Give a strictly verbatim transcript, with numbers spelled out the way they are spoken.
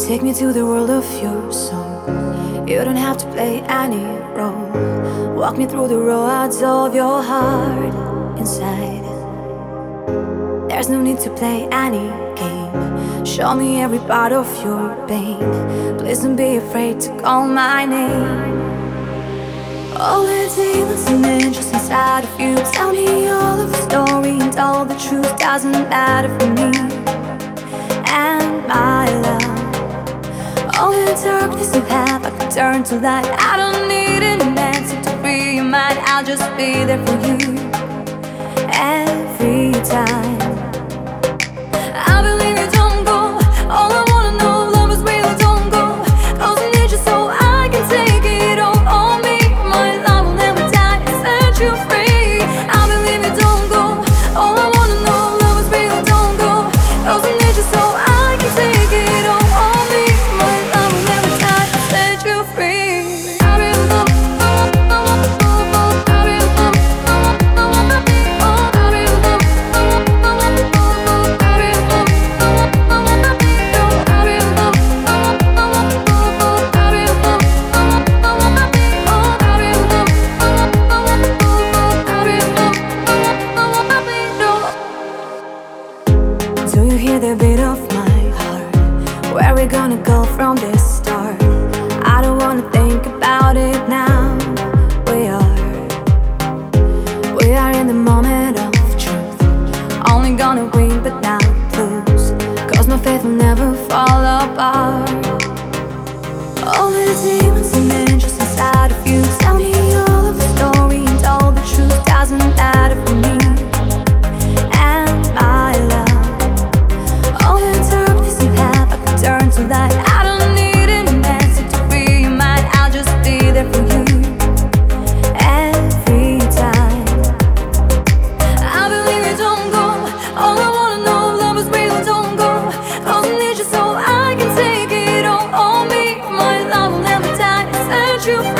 Take me to the world of your soul. You don't have to play any role. Walk me through the roads of your heart inside. There's no need to play any game. Show me every part of your pain. Please don't be afraid to call my name. All the demons and angels inside of you. Tell me all of the story and all the truth. Doesn't matter for me and my love. All the darkness you have, I can turn to light. I don't need an answer to free your mind. I'll just be there for you every time. I believe you don't go. All I wanna know, love is real, don't go. Cause I need you so I can take it all on me. My love will never die and set you free. I believe you don't go. All I wanna know, love is real, don't go. Cause I need you so I can take it all on me. My love will never die and set you free. I really love, I really love, I really love, I really love. Do you hear the beat of my heart? Where we gonna go from this start? I don't wanna think about it now. We are, we are in the moment of truth. Only gonna win but not lose. Cause my faith will never fall apart. All the demons and angels inside of you. Tell me all of the story and all the truth. Doesn't matter for me and my love. All the darkness you have, I can turn to light. I don't need an answer to free your mind. I'll just be there for you every time. I believe you don't go. All I wanna know, love is real, don't go. Cause I need you so I can take it all on me. My love will never die and set you free.